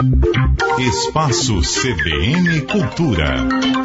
Espaço CBN Cultura.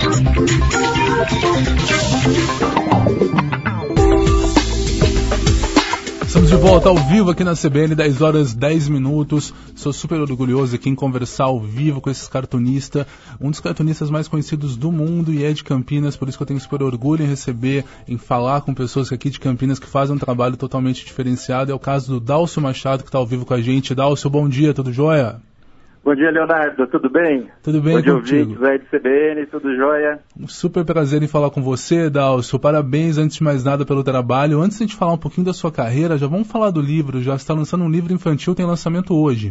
Estamos de volta ao vivo aqui na CBN, 10 horas 10 minutos. Sou super orgulhoso aqui em conversar ao vivo com esses cartunistas, um dos cartunistas mais conhecidos do mundo e é de Campinas, por isso que eu tenho super orgulho em receber, em falar com pessoas aqui de Campinas que fazem um trabalho totalmente diferenciado. É o caso do Dálcio Machado, que está ao vivo com a gente. Dálcio, bom dia, tudo jóia? Bom dia, Leonardo, tudo bem? Tudo bem contigo? Ouvintes aí de CBN, tudo jóia? Um super prazer em falar com você, Dálcio. Parabéns, antes de mais nada, pelo trabalho. Antes de a gente falar um pouquinho da sua carreira, já vamos falar do livro. Já está lançando um livro infantil, tem lançamento hoje.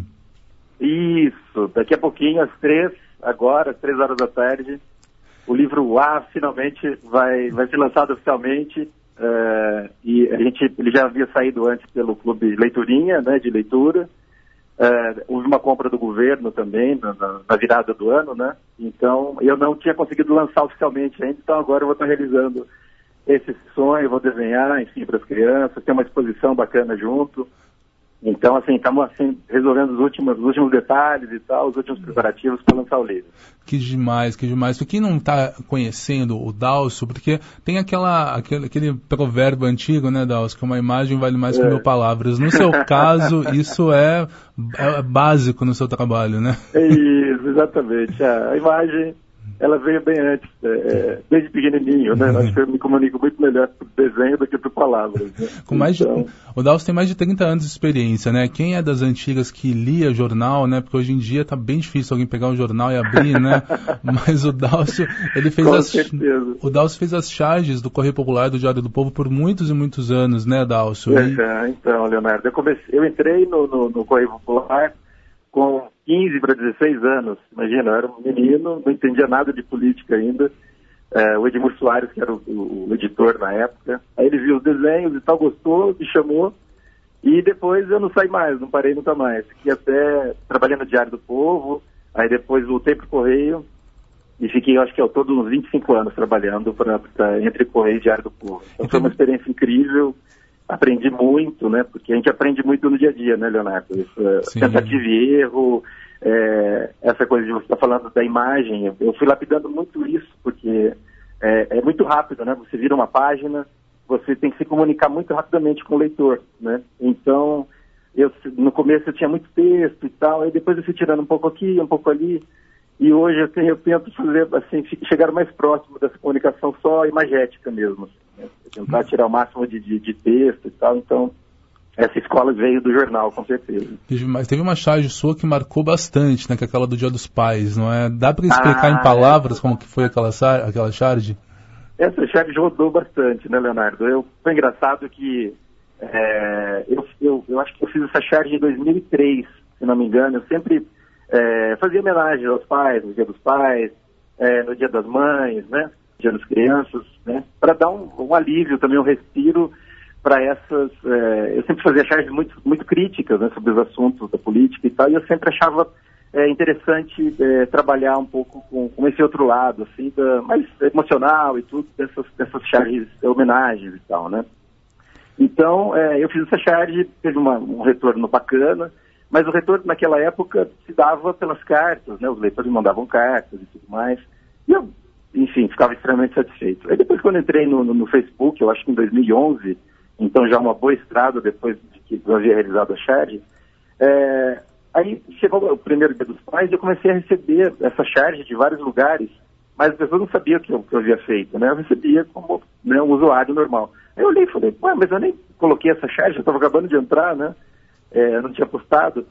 Isso, daqui a pouquinho, às 3 horas da tarde, o livro A finalmente vai ser lançado oficialmente. E ele já havia saído antes pelo Clube Leiturinha, né, de leitura. Houve uma compra do governo também na virada do ano, né? Então eu não tinha conseguido lançar oficialmente ainda, então agora eu vou estar realizando esse sonho, vou desenhar, enfim, para as crianças, tem uma exposição bacana junto. Então, assim, estamos resolvendo os últimos detalhes e tal, os últimos preparativos para lançar o livro. Que demais, que demais. Para quem não está conhecendo o Dálcio, porque tem aquele provérbio antigo, né, Dálcio, que uma imagem vale mais que 1000 palavras. No seu caso, isso é básico no seu trabalho, né? É isso, exatamente. A imagem, ela veio bem antes, desde pequenininho, né? Acho que eu me comunico muito melhor por desenho do que por palavras. Né? O Dálcio tem mais de 30 anos de experiência, né? Quem é das antigas que lia jornal, né? Porque hoje em dia tá bem difícil alguém pegar um jornal e abrir, né? Mas o Dálcio, ele fez o Dálcio fez as charges do Correio Popular, do Diário do Povo, por muitos e muitos anos, né, Dálcio? Então, Leonardo, eu entrei no Correio Popular com 15 para 16 anos, imagina, eu era um menino, não entendia nada de política ainda. O Edmur Soares, que era o editor na época, aí ele viu os desenhos e tal, gostou, me chamou, e depois eu não saí mais, não parei nunca mais. Fiquei até trabalhando no Diário do Povo, aí depois voltei para o Correio, e fiquei, acho que ao todo, uns 25 anos trabalhando entre Correio e Diário do Povo. Então foi uma experiência incrível. Aprendi muito, né? Porque a gente aprende muito no dia a dia, né, Leonardo? Tentativa e erro, essa coisa de você estar falando da imagem. Eu fui lapidando muito isso, porque é muito rápido, né? Você vira uma página, você tem que se comunicar muito rapidamente com o leitor, né? Então, no começo eu tinha muito texto e tal, aí depois eu fui tirando um pouco aqui, um pouco ali, e hoje eu tento fazer, assim, chegar mais próximo dessa comunicação só imagética mesmo, assim, né? Tentar tirar o máximo de texto e tal, então essa escola veio do jornal, com certeza. Mas teve uma charge sua que marcou bastante, né, que é aquela do Dia dos Pais, não é? Dá para explicar em palavras como que foi aquela charge? Essa charge rodou bastante, né, Leonardo? Foi engraçado que eu acho que eu fiz essa charge em 2003, se não me engano. Eu sempre fazia homenagem aos pais, no Dia dos Pais, no Dia das Mães, né? Dia das Crianças, né? Para dar um alívio também, um respiro para essas... eu sempre fazia charges muito, muito críticas, né, sobre os assuntos da política e tal, e eu sempre achava interessante trabalhar um pouco com esse outro lado, assim, mais emocional e tudo, dessas charges, homenagens e tal, né? Então, eu fiz essa charge, teve um retorno bacana, mas o retorno naquela época se dava pelas cartas, né? Os leitores mandavam cartas e tudo mais, e eu, enfim, ficava extremamente satisfeito. Aí depois, quando entrei no Facebook, eu acho que em 2011, então já uma boa estrada depois de que eu havia realizado a charge, aí chegou o primeiro Dia dos Pais e eu comecei a receber essa charge de vários lugares, mas as pessoas não sabiam o que eu havia feito, né? Eu recebia como, né, um usuário normal. Aí eu olhei e falei, mas eu nem coloquei essa charge, eu estava acabando de entrar, né? Eu não tinha postado.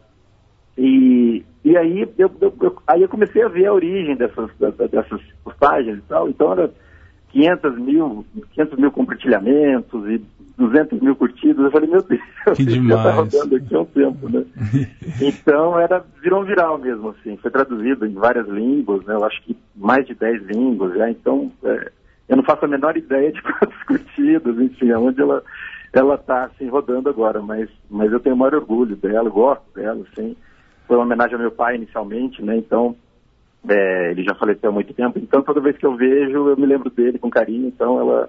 E aí eu comecei a ver a origem dessas postagens e tal. Então era 500 mil compartilhamentos e 200 mil curtidas. Eu falei, meu Deus, que demais. Já tá rodando aqui há um tempo, né? Então virou um viral mesmo, assim. Foi traduzido em várias línguas, né? Eu acho que mais de 10 línguas já. Então, eu não faço a menor ideia de quantas curtidas, enfim, aonde ela tá, assim, rodando agora. Mas eu tenho o maior orgulho dela, gosto dela, assim. Foi uma homenagem ao meu pai inicialmente, né? Então, ele já faleceu há muito tempo. Então, toda vez que eu vejo, eu me lembro dele com carinho. Então,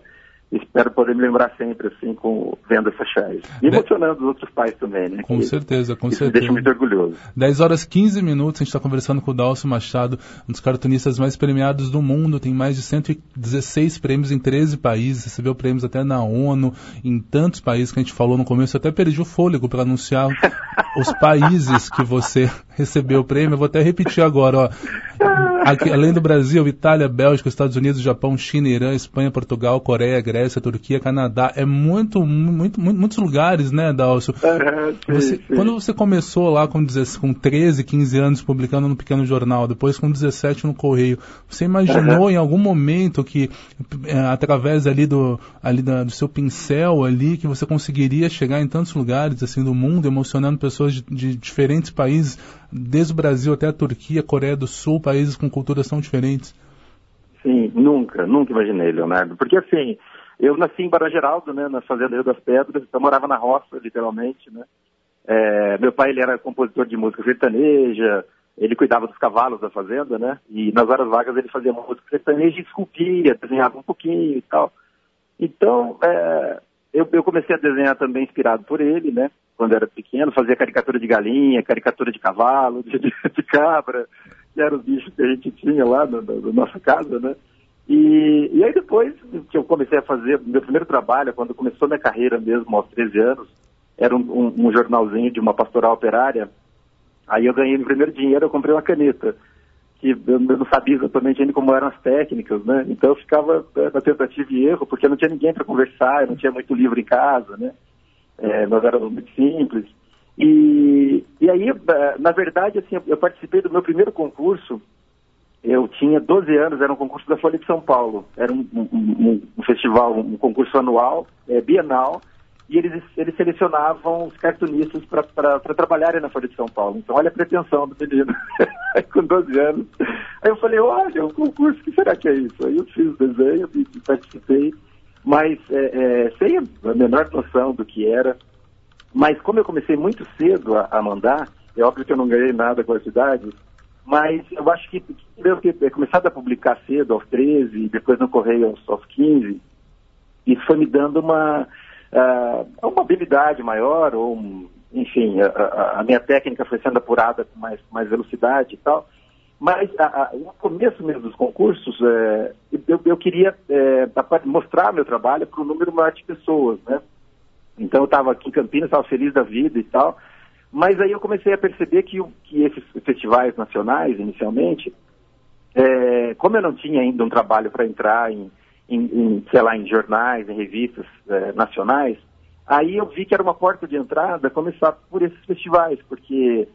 espero poder me lembrar sempre, assim, vendo essa charge. E emocionando os outros pais também, né? Com certeza, com isso certeza. Me deixa muito orgulhoso. 10h15, a gente está conversando com o Dálcio Machado, um dos cartunistas mais premiados do mundo, tem mais de 116 prêmios em 13 países, recebeu prêmios até na ONU, em tantos países que a gente falou no começo, eu até perdi o fôlego para anunciar os países que você recebeu o prêmio, eu vou até repetir agora, ó. Aqui, além do Brasil, Itália, Bélgica, Estados Unidos, Japão, China, Irã, Espanha, Portugal, Coreia, Grécia, Turquia, Canadá. É muitos lugares, né, Dálcio? Sim. Quando você começou lá com 13, 15 anos publicando no pequeno jornal, depois com 17 no Correio, você imaginou em algum momento que, através ali do seu pincel ali, que você conseguiria chegar em tantos lugares assim do mundo, emocionando pessoas de diferentes países, desde o Brasil até a Turquia, Coreia do Sul, países com culturas tão diferentes? Sim, nunca imaginei, Leonardo. Porque assim, eu nasci em Barra Geraldo, né, na Fazenda Rio das Pedras, eu morava na roça, literalmente, né. Meu pai, ele era compositor de música sertaneja, ele cuidava dos cavalos da fazenda, né, e nas horas vagas ele fazia música sertaneja e esculpia, desenhava um pouquinho e tal. Então, eu comecei a desenhar também inspirado por ele, né, quando eu era pequeno, fazia caricatura de galinha, caricatura de cavalo, de cabra, que eram os bichos que a gente tinha lá na nossa casa, né? E aí depois que eu comecei a fazer meu primeiro trabalho, quando começou minha carreira mesmo, aos 13 anos, era um jornalzinho de uma pastoral operária, aí eu ganhei meu primeiro dinheiro, eu comprei uma caneta, que eu não sabia exatamente ainda como eram as técnicas, né? Então eu ficava na tentativa e erro, porque não tinha ninguém para conversar, eu não tinha muito livro em casa, né? Nós éramos muito simples. E aí, na verdade, assim, eu participei do meu primeiro concurso, eu tinha 12 anos, era um concurso da Folha de São Paulo, era um festival, um concurso anual, bienal, e eles selecionavam os cartunistas para trabalharem na Folha de São Paulo. Então, olha a pretensão do menino, com 12 anos. Aí eu falei, olha, um concurso, o que será que é isso? Aí eu fiz o desenho e participei, mas sem a menor noção do que era. Mas como eu comecei muito cedo a mandar, é óbvio que eu não ganhei nada com a cidade, mas eu acho que mesmo que começado a publicar cedo, aos 13, e depois no Correio aos 15, isso foi me dando uma habilidade maior, enfim, a minha técnica foi sendo apurada com mais velocidade e tal. Mas no começo mesmo dos concursos, eu queria mostrar meu trabalho para um número maior de pessoas, né? Então eu estava aqui em Campinas, estava feliz da vida e tal, mas aí eu comecei a perceber que esses festivais nacionais, inicialmente, como eu não tinha ainda um trabalho para entrar em jornais, em revistas nacionais, aí eu vi que era uma porta de entrada começar por esses festivais, porque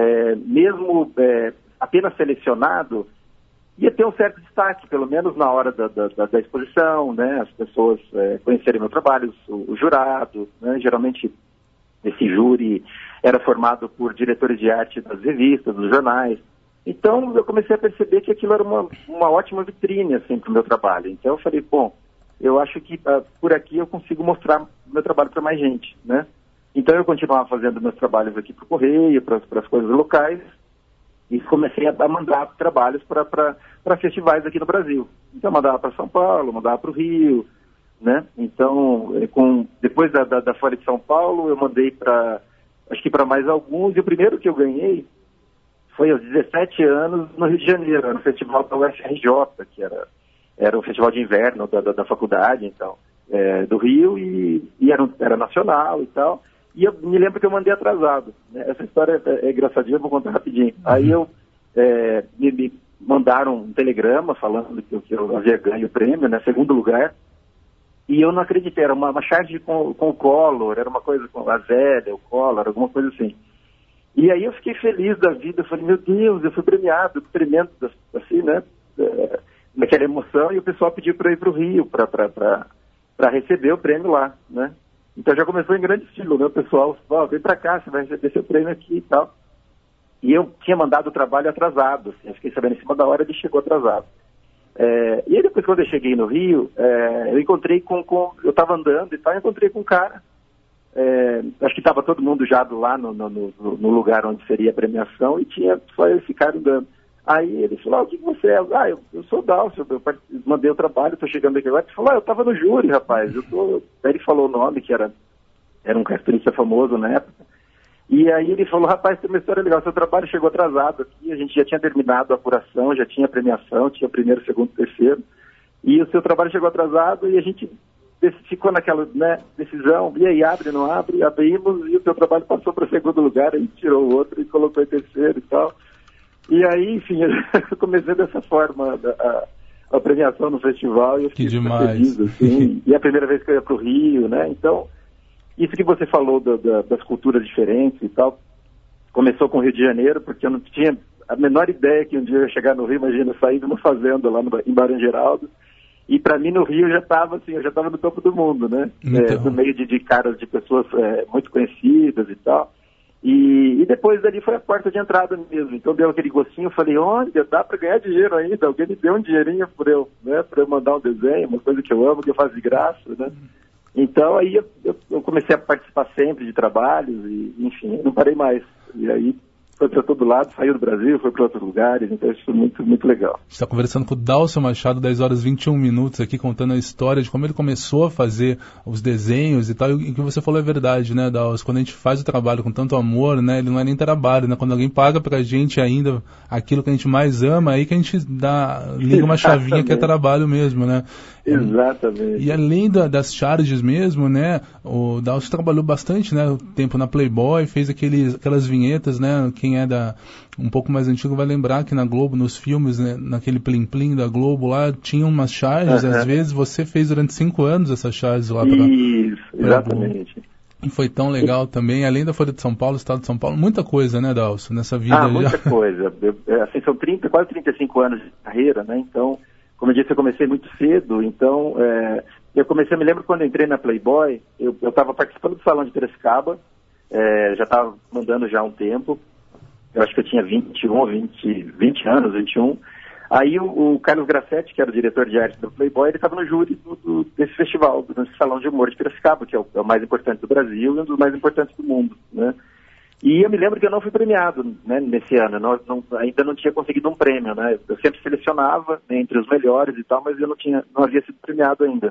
mesmo apenas selecionado, ia ter um certo destaque, pelo menos na hora da exposição, né? As pessoas conhecerem meu trabalho, o jurado, né? Geralmente esse júri era formado por diretores de arte das revistas, dos jornais. Então eu comecei a perceber que aquilo era uma ótima vitrine assim, para o meu trabalho. Então eu falei, bom, eu acho que por aqui eu consigo mostrar meu trabalho para mais gente, né? Então eu continuava fazendo meus trabalhos aqui para o Correio, para as coisas locais, e comecei a mandar trabalhos para festivais aqui no Brasil. Então, eu mandava para São Paulo, mandava para o Rio, né? Então, depois da Folha de São Paulo, eu mandei acho que para mais alguns, e o primeiro que eu ganhei foi aos 17 anos no Rio de Janeiro, era no festival da UFRJ, que era um festival de inverno da faculdade, então, do Rio, e era nacional e tal. E eu me lembro que eu mandei atrasado, né? Essa história é engraçadinha, eu vou contar rapidinho. Aí me mandaram um telegrama falando que eu havia ganho o prêmio, né, segundo lugar, e eu não acreditei, era uma charge com o Collor, era uma coisa com a Zélia, o Collor, alguma coisa assim. E aí eu fiquei feliz da vida, eu falei, meu Deus, eu fui premiado, tremendo, assim, né, naquela emoção, e o pessoal pediu para ir para o Rio, para receber o prêmio lá, né. Então já começou em grande estilo, né? O pessoal, vem pra cá, você vai receber seu prêmio aqui e tal. E eu tinha mandado o trabalho atrasado, assim, eu fiquei sabendo em cima da hora, ele chegou atrasado. E aí depois, quando eu cheguei no Rio, eu encontrei eu estava andando e tal, eu encontrei com um cara, acho que estava todo mundo já lá no lugar onde seria a premiação, e tinha só esse cara andando. Aí ele falou, o que você é? Eu sou o Dálcio, eu mandei o trabalho, estou chegando aqui agora. Ele falou, eu estava no júri, rapaz. Aí ele falou o nome, que era um cartunista famoso na época. E aí ele falou, rapaz, tem uma história legal, seu trabalho chegou atrasado aqui, a gente já tinha terminado a apuração, já tinha premiação, tinha primeiro, segundo, terceiro. E o seu trabalho chegou atrasado e a gente ficou naquela, né, decisão, e aí abre, não abre, abrimos e o seu trabalho passou para o segundo lugar, a gente tirou o outro e colocou em terceiro e tal. E aí, enfim, eu comecei dessa forma a premiação no festival e eu fiquei super feliz, assim. E é a primeira vez que eu ia para o Rio, né? Então, isso que você falou das culturas diferentes e tal, começou com o Rio de Janeiro, porque eu não tinha a menor ideia que um dia eu ia chegar no Rio, imagina, sair de uma fazenda lá em Barão Geraldo. E para mim no Rio eu já estava no topo do mundo, né? Então... no meio de caras, de pessoas muito conhecidas e tal. E depois dali foi a porta de entrada mesmo. Então deu aquele gostinho, eu falei, olha, dá para ganhar dinheiro ainda. Alguém me deu um dinheirinho para eu mandar um desenho, uma coisa que eu amo, que eu faço de graça, né? Então aí eu comecei a participar sempre de trabalhos e, enfim, não parei mais. E aí foi para todo lado, saiu do Brasil, foi para outros lugares, então isso foi muito, muito legal. A gente está conversando com o Dálcio Machado, 10 horas e 21 minutos aqui, contando a história de como ele começou a fazer os desenhos e tal, e o que você falou é verdade, né, Dálcio? Quando a gente faz o trabalho com tanto amor, né, ele não é nem trabalho, né? Quando alguém paga pra gente ainda aquilo que a gente mais ama, aí que a gente liga uma chavinha que é trabalho mesmo, né? Exatamente. E além das charges mesmo, né, o Dálcio trabalhou bastante, né, o tempo na Playboy, fez aquelas vinhetas, né, quem é um pouco mais antigo vai lembrar que na Globo, nos filmes, né, naquele Plim Plim da Globo lá, tinha umas charges, às vezes você fez durante 5 anos essas charges lá Isso, exatamente. E foi tão legal também, além da Folha de São Paulo, Estado de São Paulo, muita coisa, né, Dálcio, nessa vida. Muita coisa. Assim, são quase 35 anos de carreira, né, então... Como eu disse, eu comecei muito cedo, então eu me lembro quando eu entrei na Playboy, eu estava participando do Salão de Piracicaba, já estava mandando já há um tempo, eu acho que eu tinha 20 anos, 21. Aí o Carlos Grassetti, que era o diretor de arte do Playboy, ele estava no júri desse festival, desse Salão de Humor de Piracicaba, que é o mais importante do Brasil e um dos mais importantes do mundo, né? E eu me lembro que eu não fui premiado, né, nesse ano, ainda não tinha conseguido um prêmio, né? Eu sempre selecionava, né, entre os melhores e tal, mas eu não havia sido premiado ainda.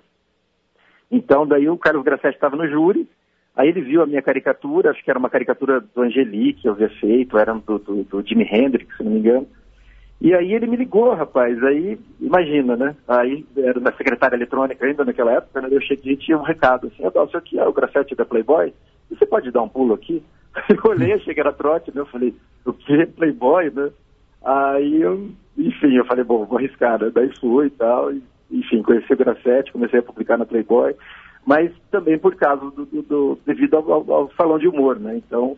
Então daí o Carlos Grassetti estava no júri, aí ele viu a minha caricatura, acho que era uma caricatura do Angeli que eu havia feito, era do Jimi Hendrix, se não me engano. E aí ele me ligou, rapaz, aí imagina, né? Aí era na secretária eletrônica ainda naquela época, né? Eu cheguei e tinha um recado assim, isso aqui é o Grassetti da Playboy, você pode dar um pulo aqui? Eu olhei, achei que era trote, né? Eu falei, o que? Playboy, né? Aí eu falei, bom, vou arriscar, né? Daí fui e tal, enfim, conheci o Grassetti, comecei a publicar na Playboy, mas também por causa devido ao salão de humor, né? Então,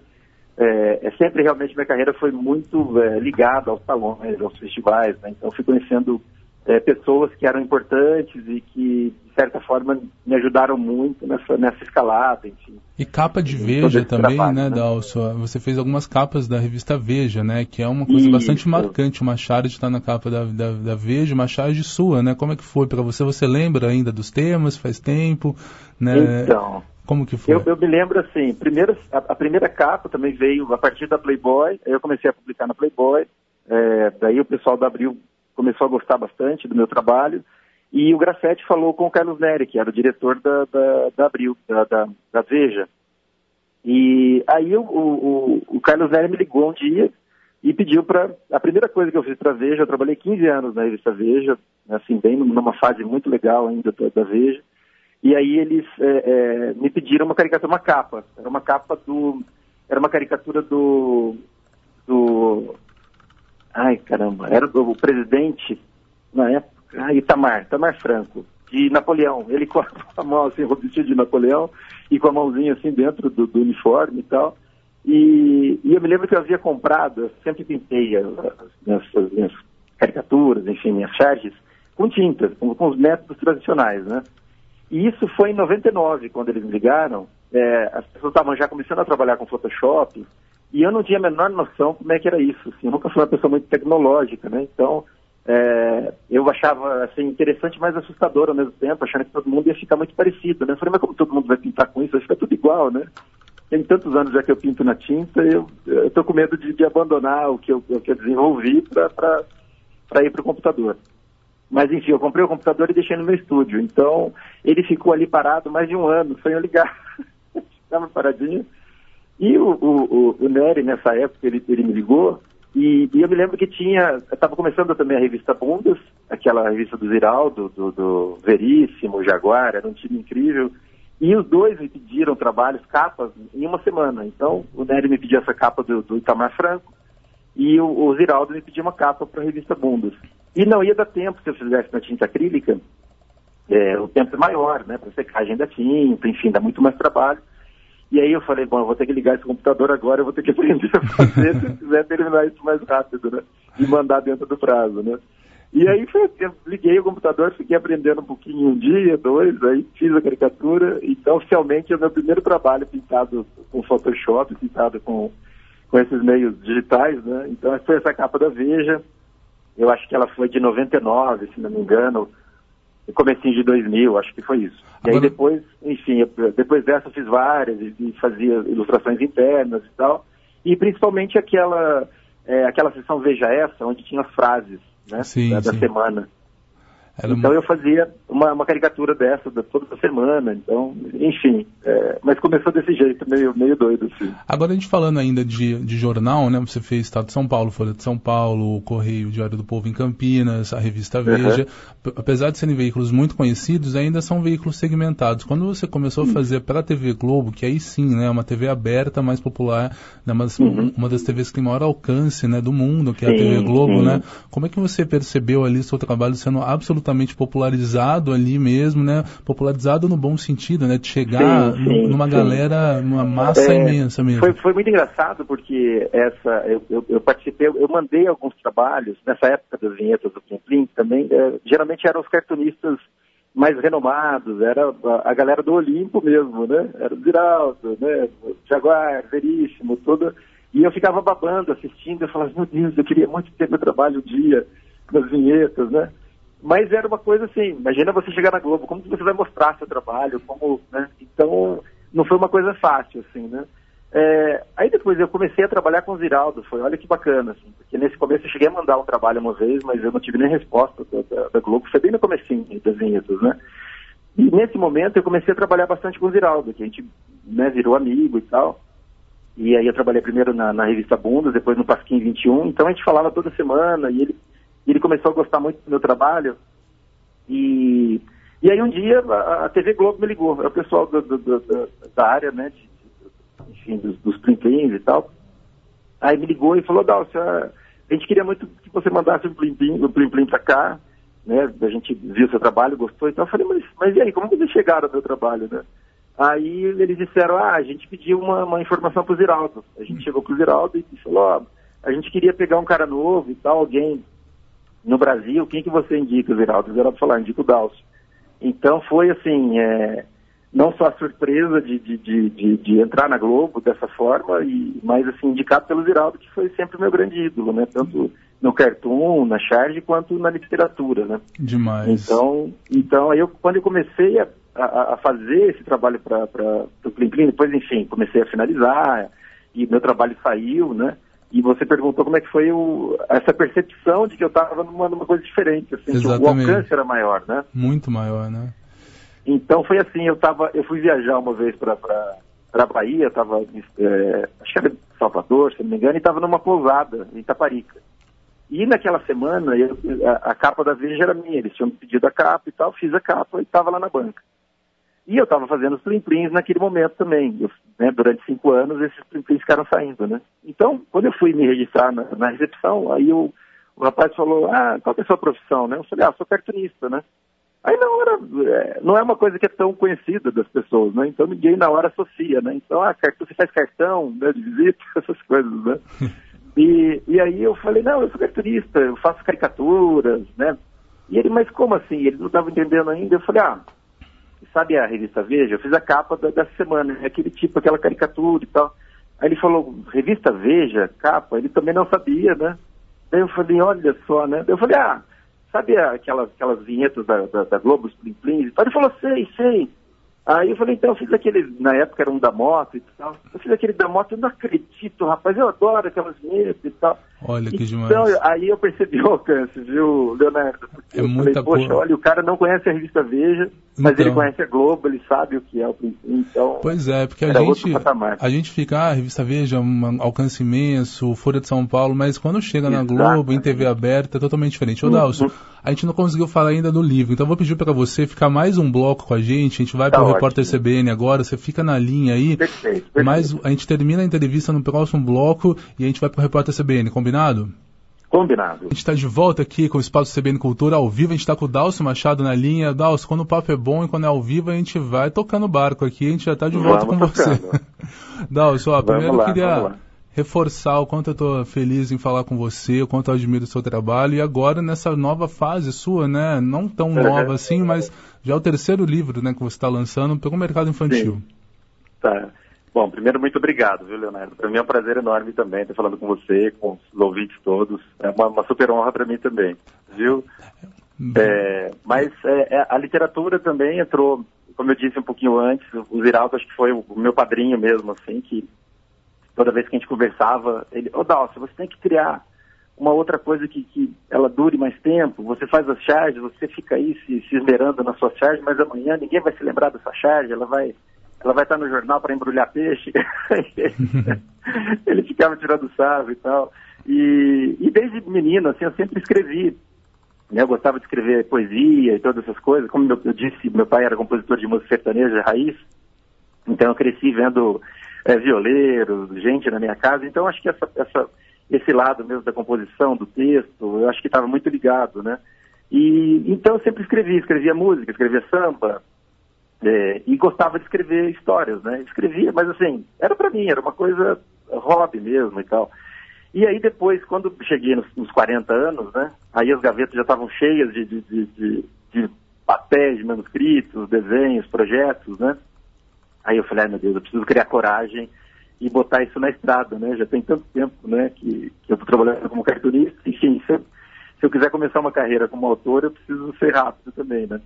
sempre realmente minha carreira foi muito ligada aos salões, aos festivais, né? Então fui conhecendo pessoas que eram importantes e que, de certa forma, me ajudaram muito nessa escalada, enfim. E capa de Veja também, trabalho, né, Dálcio? Você fez algumas capas da revista Veja, né? Que é uma coisa bastante marcante, uma charge está na capa da Veja, uma charge sua, né? Como é que foi para você? Você lembra ainda dos temas? Faz tempo, né? Então... Como que foi? Eu me lembro assim, a primeira capa também veio a partir da Playboy, aí eu comecei a publicar na Playboy, daí o pessoal da Abril começou a gostar bastante do meu trabalho, e o Grassetti falou com o Carlos Neri, que era o diretor da Abril, da Veja. E aí o Carlos Neri me ligou um dia e pediu a primeira coisa que eu fiz para a Veja, eu trabalhei 15 anos na revista Veja, assim, bem numa fase muito legal ainda da Veja. E aí eles me pediram uma caricatura, uma capa. Era uma caricatura do ai, caramba, era o presidente, na época, Itamar Franco, de Napoleão. Ele com a mão assim, vestido de Napoleão, e com a mãozinha assim dentro do uniforme e tal. E eu me lembro que eu havia comprado, eu sempre pintei as minhas caricaturas, enfim, minhas charges, com tintas, com os métodos tradicionais, né? E isso foi em 99, quando eles me ligaram. As pessoas estavam já começando a trabalhar com Photoshop, e eu não tinha a menor noção como é que era isso. Assim, eu nunca fui uma pessoa muito tecnológica, né? Então, eu achava assim, interessante, mas assustador ao mesmo tempo, achando que todo mundo ia ficar muito parecido, né? Eu falei, mas como todo mundo vai pintar com isso? Vai ficar tudo igual, né? tem tantos anos já que eu pinto na tinta, eu tô com medo de abandonar o que eu desenvolvi para ir para o computador. Mas enfim, eu comprei o computador e deixei no meu estúdio. Então, ele ficou ali parado mais de um ano, sem eu ligar. Estava paradinho. E o Nery, nessa época, ele me ligou, e eu me lembro que estava começando também a revista Bundas, aquela revista do Ziraldo, do Veríssimo, Jaguar, era um time incrível. E os dois me pediram trabalhos, capas, em uma semana. Então, o Nery me pediu essa capa do Itamar Franco, e o Ziraldo me pediu uma capa para a revista Bundas. E não ia dar tempo se eu fizesse na tinta acrílica, o tempo é maior, né, para secagem da tinta, enfim, dá muito mais trabalho. E aí eu falei, bom, eu vou ter que ligar esse computador agora, eu vou ter que aprender a fazer se eu quiser terminar isso mais rápido, né, e mandar dentro do prazo, né. E aí eu liguei o computador, fiquei aprendendo um pouquinho, um dia, dois, aí fiz a caricatura. Então, oficialmente, é o meu primeiro trabalho pintado com Photoshop, pintado com esses meios digitais, né. Então, foi essa capa da Veja. Eu acho que ela foi de 99, se não me engano, no comecinho de 2000, acho que foi isso. E aí depois, enfim, depois dessa eu fiz várias e fazia ilustrações internas e tal. E principalmente aquela seção Veja Essa, onde tinha as frases, né, da semana. Então eu fazia uma caricatura dessa toda semana, então, enfim, mas começou desse jeito, meio doido, assim. Agora a gente falando ainda de jornal, né, você fez Estado de São Paulo, Folha de São Paulo, o Correio, Diário do Povo em Campinas, a revista Veja, apesar de serem veículos muito conhecidos, ainda são veículos segmentados. Quando você começou a fazer para a TV Globo, que aí sim, né, uma TV aberta, mais popular, né, uma das TVs que tem maior alcance, né, do mundo, que é a TV Globo, né, como é que você percebeu ali seu trabalho sendo absolutamente popularizado ali mesmo, né? Popularizado no bom sentido, né? De chegar numa galera, numa massa imensa mesmo. Foi muito engraçado porque eu participei, eu mandei alguns trabalhos, nessa época das vinhetas do Plim Plim também, geralmente eram os cartunistas mais renomados, era a galera do Olimpo mesmo, né? Era o Ziraldo, né? Jaguar, Veríssimo, toda. E eu ficava babando, assistindo, eu falava, meu Deus, eu queria muito ter meu trabalho um dia nas vinhetas, né? Mas era uma coisa assim, imagina você chegar na Globo, como que você vai mostrar seu trabalho, como, né? Então, não foi uma coisa fácil, assim, né? Aí depois eu comecei a trabalhar com o Ziraldo, olha que bacana, assim, porque nesse começo eu cheguei a mandar um trabalho uma vez, mas eu não tive nem resposta da Globo, foi bem no comecinho das vinhetas, né? E nesse momento eu comecei a trabalhar bastante com o Ziraldo, que a gente, né, virou amigo e tal. E aí eu trabalhei primeiro na revista Bundas, depois no Pasquim 21, então a gente falava toda semana, e ele começou a gostar muito do meu trabalho, e aí um dia a TV Globo me ligou, o pessoal da área, né, enfim, dos Plim-Plims e tal, aí me ligou e falou, Dálcio, a gente queria muito que você mandasse o Plim-Plim pra cá, né, a gente viu seu trabalho, gostou e tal, eu falei, mas e aí, como vocês chegaram ao meu trabalho, né? Aí eles disseram, a gente pediu uma informação pro Ziraldo, a gente chegou pro Ziraldo e falou, a gente queria pegar um cara novo e tal, alguém no Brasil, quem que você indica, Ziraldo? O Ziraldo falou, indica o Dálcio. Então foi assim, não só a surpresa de entrar na Globo dessa forma, mas assim, indicado pelo Ziraldo, que foi sempre o meu grande ídolo, né? Tanto no cartoon, na charge, quanto na literatura, né? Demais. Então aí quando eu comecei a fazer esse trabalho para o Plim Plim, depois, enfim, comecei a finalizar, e meu trabalho saiu, né? E você perguntou como é que foi essa percepção de que eu estava numa coisa diferente, assim, que o alcance era maior, né? Muito maior, né? Então foi assim, eu fui viajar uma vez para Bahia, acho que era Salvador, se não me engano, e estava numa pousada em Itaparica. E naquela semana, a capa da Veja era minha, eles tinham me pedido a capa e tal, fiz a capa e estava lá na banca. E eu estava fazendo os Plim-Plims naquele momento também. Né, durante 5 anos, esses Plim-Plims ficaram saindo, né? Então, quando eu fui me registrar na recepção, aí o rapaz falou, qual que é a sua profissão, né? Eu falei, sou cartunista, né? Aí não é uma coisa que é tão conhecida das pessoas, né? Então ninguém na hora associa, né? Então, você faz cartão, né, de visita, essas coisas, né? E aí eu falei, não, eu sou cartunista, eu faço caricaturas, né? E ele, mas como assim? Ele não estava entendendo ainda. Eu falei, sabe a revista Veja? Eu fiz a capa dessa semana, aquele tipo, aquela caricatura e tal. Aí ele falou, revista Veja, capa? Ele também não sabia, né? Daí eu falei, olha só, né? Daí eu falei, sabe aquelas vinhetas da Globo, os Plim Plims? Ele falou, sei. Aí eu falei, então eu fiz aquele, na época era um da moto e tal, eu fiz aquele da moto, eu não acredito, rapaz, eu adoro aquelas letras e tal. Olha que demais. Então, aí eu percebi o alcance, viu, Leonardo? É muita coisa. Poxa, olha, o cara não conhece a revista Veja, mas então, ele conhece a Globo, ele sabe o que é o princípio, então... Pois é, porque a gente fica, a revista Veja, um alcance imenso, Folha de São Paulo, mas quando chega na Globo, em TV aberta, é totalmente diferente. Ô, Dálcio, a gente não conseguiu falar ainda do livro, então eu vou pedir para você ficar mais um bloco com a gente vai para o Repórter CBN agora, você fica na linha aí, perfeito. Mas a gente termina a entrevista no próximo bloco e a gente vai para o Repórter CBN, combinado? Combinado. A gente está de volta aqui com o Espaço CBN Cultura ao vivo, a gente está com o Dálcio Machado na linha. Dálcio, quando o papo é bom e quando é ao vivo a gente vai tocando o barco aqui, a gente já está de volta com você. Dálcio, primeiro eu queria reforçar o quanto eu estou feliz em falar com você, o quanto eu admiro o seu trabalho e agora nessa nova fase sua, né, não tão nova assim, mas já é o terceiro livro, né, que você está lançando pelo mercado infantil. Sim. Tá. Bom, primeiro, muito obrigado, viu, Leonardo? Para mim é um prazer enorme também estar falando com você, com os ouvintes todos. É uma super honra para mim também, viu? Mas a literatura também entrou, como eu disse um pouquinho antes, o Ziraldo acho que foi o meu padrinho mesmo, assim, que toda vez que a gente conversava, ele, Dálcio, você tem que criar uma outra coisa que ela dure mais tempo, você faz as charges, você fica aí se esmerando na sua charge, mas amanhã ninguém vai se lembrar dessa charge, ela vai estar no jornal para embrulhar peixe. Ele ficava tirando sarro e tal. E desde menino, assim, eu sempre escrevi. Né? Eu gostava de escrever poesia e todas essas coisas. Como eu disse, meu pai era compositor de música sertaneja raiz. Então eu cresci vendo violeiros, gente na minha casa. Então acho que esse lado mesmo da composição, do texto, eu acho que estava muito ligado, né? E então eu sempre escrevia música, escrevia samba. E gostava de escrever histórias, né? Escrevia, mas assim, era pra mim, era uma coisa hobby mesmo e tal. E aí depois, quando cheguei nos 40 anos, né? Aí as gavetas já estavam cheias de papéis, de manuscritos, desenhos, projetos, né? Aí eu falei, meu Deus, eu preciso criar coragem e botar isso na estrada, né? Já tem tanto tempo, né, que eu tô trabalhando como cartunista. Enfim, se eu quiser começar uma carreira como autor, eu preciso ser rápido também, né?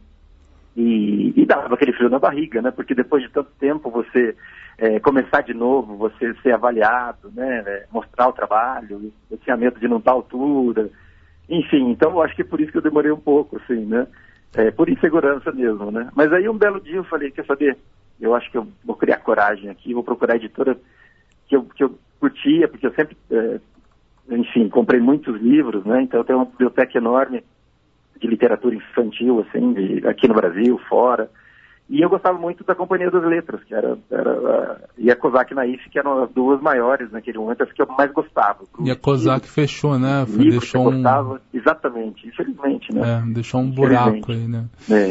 E dava aquele frio na barriga, né? Porque depois de tanto tempo você começar de novo, você ser avaliado, né? Mostrar o trabalho, eu tinha medo de não estar à altura. Enfim, então eu acho que é por isso que eu demorei um pouco, assim, né? Por insegurança mesmo, né? Mas aí um belo dia eu falei, quer saber? Eu acho que eu vou criar coragem aqui, vou procurar a editora que eu curtia, porque eu sempre, enfim, comprei muitos livros, né? Então eu tenho uma biblioteca enorme de literatura infantil, assim, aqui no Brasil, fora. E eu gostava muito da Companhia das Letras, que era e a Kozak Naif, que eram as duas maiores naquele momento, as que eu mais gostava. E a Kozak fechou, né? Deixou gostava, exatamente, infelizmente, né? Deixou um buraco aí, né?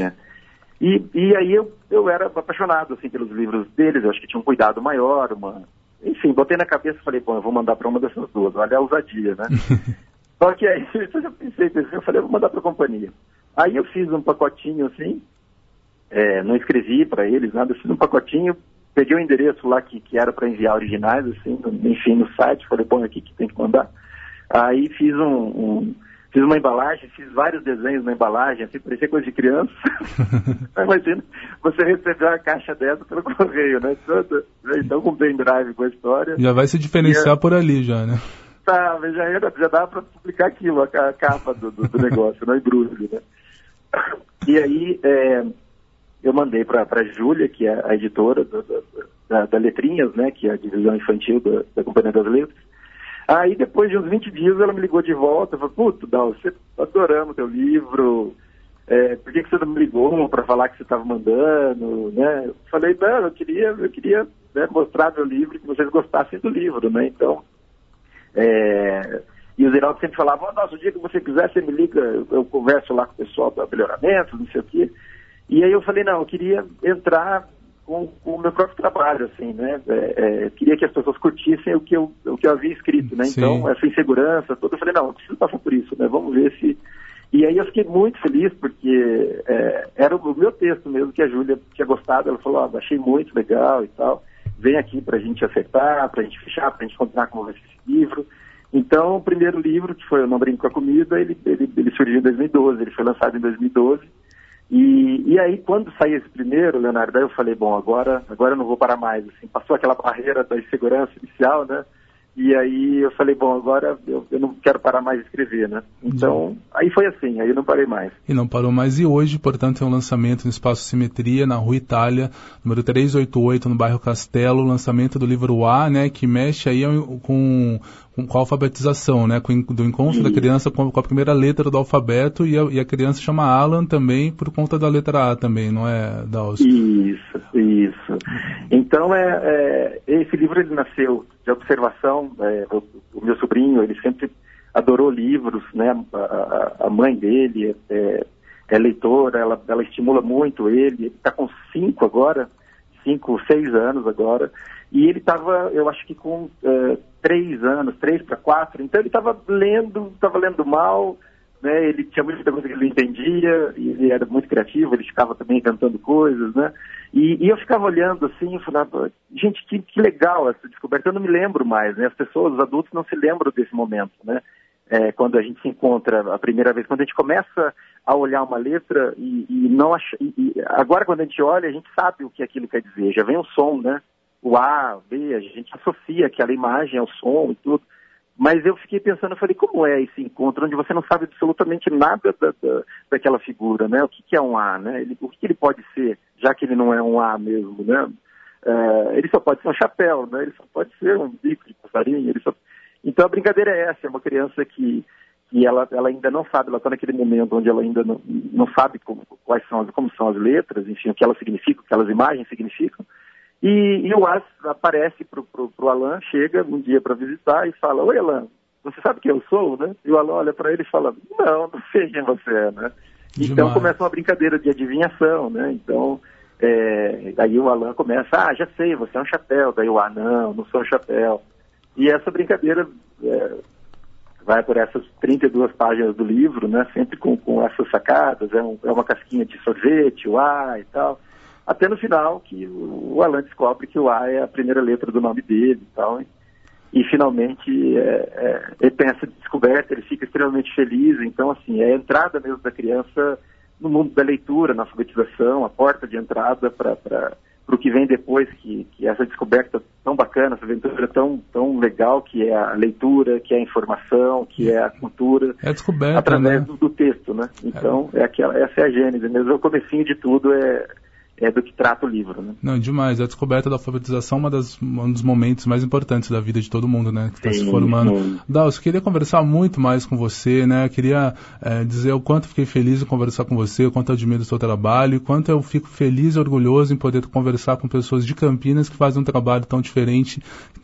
E aí eu era apaixonado, assim, pelos livros deles, eu acho que tinha um cuidado maior, enfim, botei na cabeça e falei, bom, eu vou mandar para uma dessas duas, olha a ousadia, né? Só que aí eu pensei, eu falei, eu vou mandar para a companhia. Aí eu fiz um pacotinho assim, não escrevi para eles nada, eu fiz um pacotinho, peguei o endereço lá que era para enviar originais, assim, enfim, no site, falei, bom, aqui que tem que mandar. Aí fiz fiz uma embalagem, fiz vários desenhos na embalagem, assim, parecia coisa de criança. Imagina, você receber uma caixa dessa pelo correio, né? Então com pendrive com a história. Já vai se diferenciar por ali já, né? Tá, já dá para publicar aquilo, a capa do negócio, no embrulho, né? E aí eu mandei para a Júlia, que é a editora da Letrinhas, né, que é a divisão infantil da Companhia das Letras. Aí depois de uns 20 dias ela me ligou de volta, falou, puto, Dal, você adoramos teu livro, por que você não me ligou para falar que você estava mandando, né? Eu falei, não, eu queria né, mostrar meu livro, que vocês gostassem do livro, né? Então, e o Ziraldo sempre falava, nossa, o dia que você quiser, você me liga, eu converso lá com o pessoal da Melhoramento, não sei o quê. E aí eu falei, não, eu queria entrar com o meu próprio trabalho, assim, né? Queria que as pessoas curtissem o que eu havia escrito, né? Sim. Então, essa insegurança toda, eu falei, não, eu preciso passar por isso, né? Vamos ver se... E aí eu fiquei muito feliz, porque era o meu texto mesmo, que a Júlia tinha gostado, ela falou, achei muito legal e tal, vem aqui pra gente acertar, pra gente fechar, pra gente continuar como vai ser esse livro. Então, o primeiro livro, que foi Eu Não Brinco com a Comida, ele surgiu em 2012, ele foi lançado em 2012, E aí, quando saí esse primeiro, Leonardo, aí eu falei, bom, agora eu não vou parar mais. Assim, passou aquela barreira da insegurança inicial, né? E aí eu falei, bom, agora eu não quero parar mais de escrever, né? Então, aí foi assim, aí eu não parei mais. E não parou mais. E hoje, portanto, é um lançamento no Espaço Simetria, na Rua Itália, número 388, no bairro Castelo, o lançamento do livro A, né, que mexe aí com a alfabetização, né, do encontro da criança com a primeira letra do alfabeto, e a criança chama Alan também por conta da letra A também, não é, Dalcio? Isso. Então, esse livro ele nasceu de observação. O meu sobrinho, ele sempre adorou livros, né? A mãe dele é leitora, ela estimula muito ele está com 6 anos agora, e ele estava, eu acho que com 3 anos, 3 para 4, então ele estava lendo mal, né? Ele tinha muita coisa que ele não entendia, e ele era muito criativo, ele ficava também inventando coisas, né? E eu ficava olhando assim e falava, gente, que legal essa descoberta, eu não me lembro mais, né? As pessoas, os adultos não se lembram desse momento, né? Quando a gente se encontra a primeira vez, quando a gente começa a olhar uma letra agora quando a gente olha, a gente sabe o que aquilo quer dizer, já vem o som, né? O A, B, a gente associa aquela imagem ao som e tudo. Mas eu fiquei pensando, eu falei, como é esse encontro onde você não sabe absolutamente nada daquela figura, né? O que é um A, né? O que ele pode ser, já que ele não é um A mesmo, né? Ele só pode ser um chapéu, né? Ele só pode ser um bico de passarinho, Então a brincadeira é essa, é uma criança que ela ainda não sabe, ela está naquele momento onde ela ainda não sabe como são as letras, enfim, o que elas significam, o que aquelas imagens significam. E o As aparece pro Alan, chega um dia para visitar e fala, oi Alan, você sabe quem eu sou, né? E o Alan olha para ele e fala, não sei quem você é, né? Então começa uma brincadeira de adivinhação, né? Então, aí o Alan começa, já sei, você é um chapéu. Daí o não sou um chapéu. E essa brincadeira vai por essas 32 páginas do livro, né? Sempre com essas sacadas, é uma casquinha de sorvete, o A e tal. Até no final, que o Alan descobre que o A é a primeira letra do nome dele e tal. E finalmente ele tem essa descoberta, ele fica extremamente feliz. Então, assim, é a entrada mesmo da criança no mundo da leitura, na alfabetização, a porta de entrada para o que vem depois, que essa descoberta tão bacana, essa aventura tão legal, que é a leitura, que é a informação, que é a cultura. É a descoberta, através né? do texto, né? Então, essa é a gênese mesmo. O comecinho de tudo é do que trata o livro, né? Não, demais. A descoberta da alfabetização é um dos momentos mais importantes da vida de todo mundo, né? Que está se formando. Dalcio, queria conversar muito mais com você, né? Queria dizer o quanto fiquei feliz em conversar com você, o quanto eu admiro o seu trabalho, e quanto eu fico feliz e orgulhoso em poder conversar com pessoas de Campinas que fazem um trabalho tão diferente,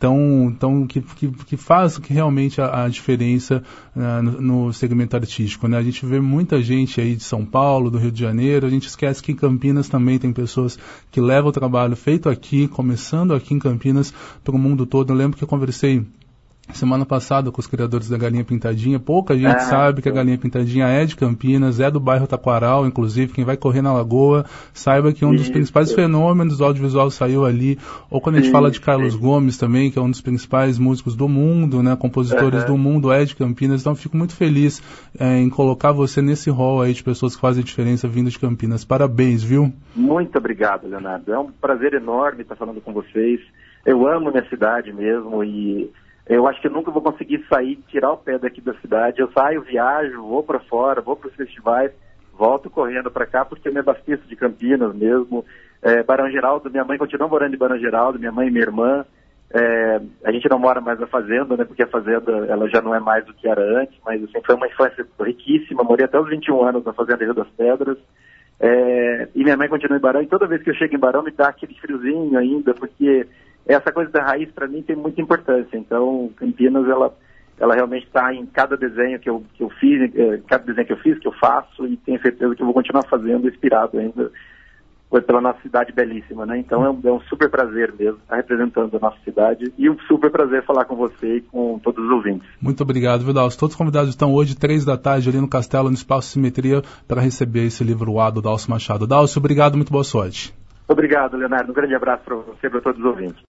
que faz realmente a diferença no segmento artístico, né? A gente vê muita gente aí de São Paulo, do Rio de Janeiro, a gente esquece que em Campinas também tem pessoas que levam o trabalho feito aqui, começando aqui em Campinas, para o mundo todo. Eu lembro que eu conversei semana passada com os criadores da Galinha Pintadinha. Pouca gente sabe que a Galinha Pintadinha é de Campinas, é do bairro Taquaral, inclusive. Quem vai correr na Lagoa, saiba que um dos principais fenômenos do audiovisual saiu ali. Ou quando a gente fala de Carlos Gomes também, que é um dos principais músicos do mundo, né, compositores do mundo, é de Campinas. Então, fico muito feliz em colocar você nesse rol aí de pessoas que fazem diferença vindo de Campinas. Parabéns, viu? Muito obrigado, Leonardo. É um prazer enorme estar falando com vocês. Eu amo minha cidade mesmo e eu acho que eu nunca vou conseguir tirar o pé daqui da cidade. Eu saio, viajo, vou para fora, vou para os festivais, volto correndo para cá porque eu me abasteço de Campinas mesmo. Barão Geraldo, minha mãe continua morando em Barão Geraldo, minha mãe e minha irmã. A gente não mora mais na fazenda, né? Porque a fazenda ela já não é mais do que era antes, mas assim, foi uma infância riquíssima. Morei até os 21 anos na fazenda Rio das Pedras. E minha mãe continua em Barão, e toda vez que eu chego em Barão me dá aquele friozinho ainda, porque essa coisa da raiz para mim tem muita importância. Então Campinas ela realmente está em cada desenho que eu fiz, cada desenho que eu faço, e tenho certeza que eu vou continuar fazendo, inspirado ainda pela nossa cidade belíssima, né? Então é um super prazer mesmo estar representando a nossa cidade, e um super prazer falar com você e com todos os ouvintes. Muito obrigado, viu, Dalcio? Todos os convidados estão hoje, 3h ali no Castelo, no Espaço Simetria, para receber esse livro A do Dalcio Machado. Dalcio, obrigado, muito boa sorte. Obrigado, Leonardo. Um grande abraço para você e para todos os ouvintes.